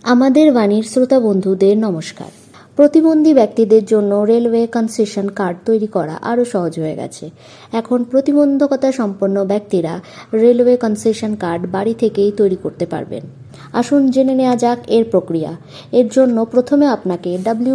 আমাদের বাণীর শ্রোতা বন্ধুদের নমস্কার। প্রতিবন্ধী ব্যক্তিদের জন্য রেলওয়ে কনসেশন কার্ড তৈরি করা আরও সহজ হয়ে গেছে। এখন প্রতিবন্ধকতা সম্পন্ন ব্যক্তিরা রেলওয়ে কনসেশন কার্ড বাড়ি থেকেই তৈরি করতে পারবেন। আসুন জেনে নেওয়া যাক এর প্রক্রিয়া। এর জন্য প্রথমে আপনাকে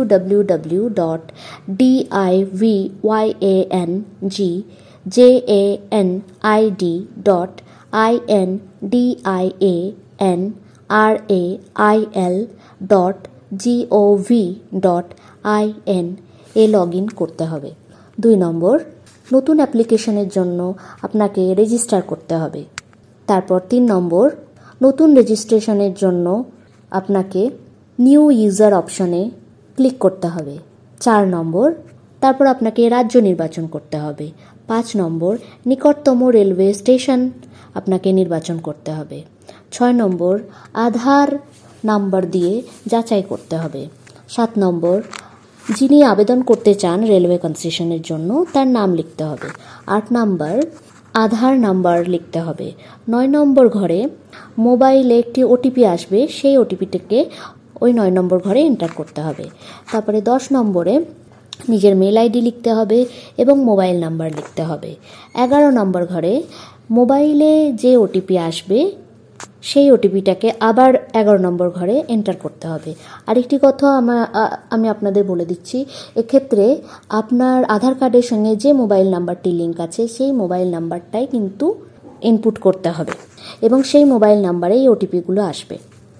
www.dividil.gov.in এ লগ ইন করতে হবে। 2 নম্বর, নতুন অ্যাপ্লিকেশনের জন্য আপনাকে রেজিস্টার করতে হবে। তারপর 3 নম্বর, নতুন রেজিস্ট্রেশনের জন্য আপনাকে নিউ ইউজার অপশনে ক্লিক করতে হবে। 4 নম্বর, তারপর আপনাকে রাজ্য নির্বাচন করতে হবে। 5 নম্বর, নিকটতম রেলওয়ে স্টেশন আপনাকে নির্বাচন করতে হবে। 6 নম্বর, আধার নাম্বার দিয়ে যাচাই করতে হবে। 7 নম্বর, যিনি আবেদন করতে চান রেলওয়ে কনসেশনের জন্য তার নাম লিখতে হবে। 8 নম্বর, আধার নাম্বার লিখতে হবে। 9 নম্বর ঘরে মোবাইলে একটি ওটিপি আসবে, সেই ওটিপিটাকে ওই 9 নম্বর ঘরে এন্টার করতে হবে। তারপরে 10 নম্বরে নিজের মেল আইডি লিখতে হবে এবং মোবাইল নাম্বার লিখতে হবে। 11 নম্বর ঘরে মোবাইলে যে ওটিপি আসবে সেই ওটিপিটাকে আবার 11 নম্বর ঘরে এন্টার করতে হবে। আরেকটি কথা আমি আপনাদের বলে দিচ্ছি, এক্ষেত্রে আপনার আধার কার্ডের সঙ্গে যে মোবাইল নাম্বারটি লিঙ্ক আছে সেই মোবাইল নাম্বারটাই কিন্তু ইনপুট করতে হবে এবং সেই মোবাইল নাম্বারে এই ওটিপিগুলো আসবে।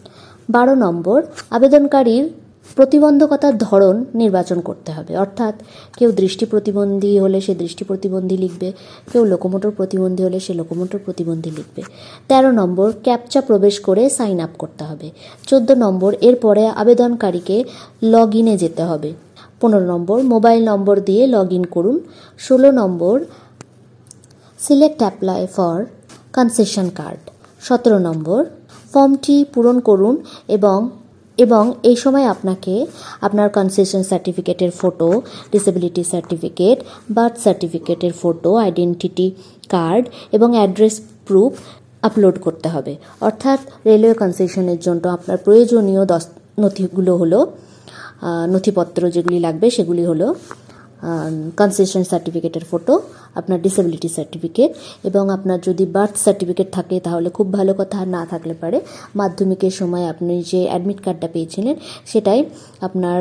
12 নম্বর, আবেদনকারীর প্রতিবন্ধকতার ধরন নির্বাচন করতে হবে, অর্থাৎ কেউ দৃষ্টি প্রতিবন্ধী হলে সে দৃষ্টি প্রতিবন্ধী লিখবে, কেউ লোকোমোটর প্রতিবন্ধী হলে সে লোকোমোটর প্রতিবন্ধী লিখবে। 13 নম্বর, ক্যাপচা প্রবেশ করে সাইন আপ করতে হবে। 14 নম্বর, এরপরে আবেদনকারীকে লগ ইনে যেতে হবে। 15 নম্বর, মোবাইল নম্বর দিয়ে লগ ইন করুন। 16 নম্বর, select apply for concession card. 17 নম্বর, ফর্মটি পূরণ করুন এবং এই সময় আপনাকে আপনার কনসেশন সার্টিফিকেটের ফটো, ডিসেবিলিটি সার্টিফিকেট, বার্থ সার্টিফিকেটের ফটো, আইডেন্টিটি কার্ড এবং অ্যাড্রেস প্রুফ আপলোড করতে হবে। অর্থাৎ রেলওয়ে কনসেশনের জন্য আপনার প্রয়োজনীয় নথিগুলো হলো, নথিপত্র যেগুলি লাগবে সেগুলি হলো কনসেশন সার্টিফিকেটের ফটো, আপনার ডিসেবিলিটি সার্টিফিকেট এবং আপনার যদি বার্থ সার্টিফিকেট থাকে তাহলে খুব ভালো কথা, আর না থাকলে পারে মাধ্যমিকের সময় আপনি যে অ্যাডমিট কার্ডটা পেয়েছিলেন সেটাই আপনার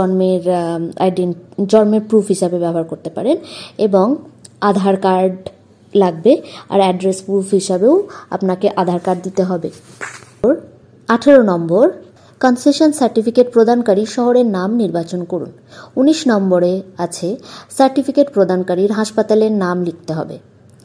জন্মের প্রুফ হিসাবে ব্যবহার করতে পারেন এবং আধার কার্ড লাগবে, আর অ্যাড্রেস প্রুফ হিসাবেও আপনাকে আধার কার্ড দিতে হবে। 18 নম্বর, কনসেশন সার্টিফিকেট প্রদানকারী শহরের নাম নির্বাচন করুন। 19 নম্বরে আছে সার্টিফিকেট প্রদানকারীর হাসপাতালের নাম লিখতে হবে।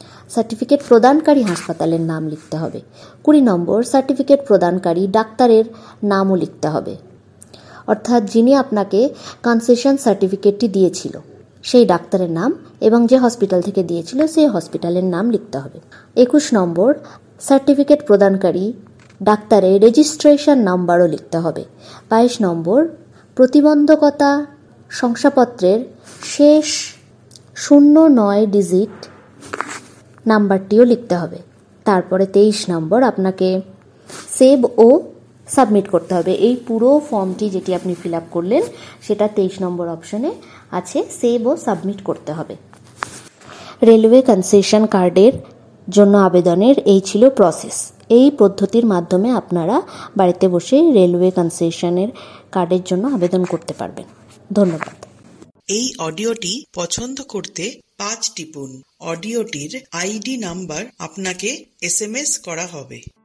20 নম্বর, সার্টিফিকেট প্রদানকারী ডাক্তারের নামও লিখতে হবে, অর্থাৎ যিনি আপনাকে কনসেশন সার্টিফিকেটটি দিয়েছিল সেই ডাক্তারের নাম এবং যে হসপিটাল থেকে দিয়েছিল সেই হসপিটালের নাম লিখতে হবে। 21 নম্বর, সার্টিফিকেট প্রদানকারী ডাক্তারের রেজিস্ট্রেশন নাম্বারও লিখতে হবে। 22 নম্বর, প্রতিবন্ধকতা শংসাপত্রের শেষ 09 ডিজিট নাম্বারটিও লিখতে হবে। তারপরে 23 নম্বর, আপনাকে সেভ ও সাবমিট করতে হবে। এই পুরো ফর্মটি যেটি আপনি ফিল আপ করলেন সেটা 23 নম্বর অপশনে আছে, সেভ ও সাবমিট করতে হবে। রেলওয়ে কনসেশন কার্ডের জন্য আবেদনের এই ছিল প্রসেস। এই পদ্ধতির মাধ্যমে আপনারা বাড়িতে বসে রেলওয়ে কনসেশনের কার্ডের জন্য আবেদন করতে পারবেন। ধন্যবাদ। এই অডিওটি পছন্দ করতে 5 টিপুন। অডিওটির আইডি নাম্বার আপনাকে SMS করা হবে।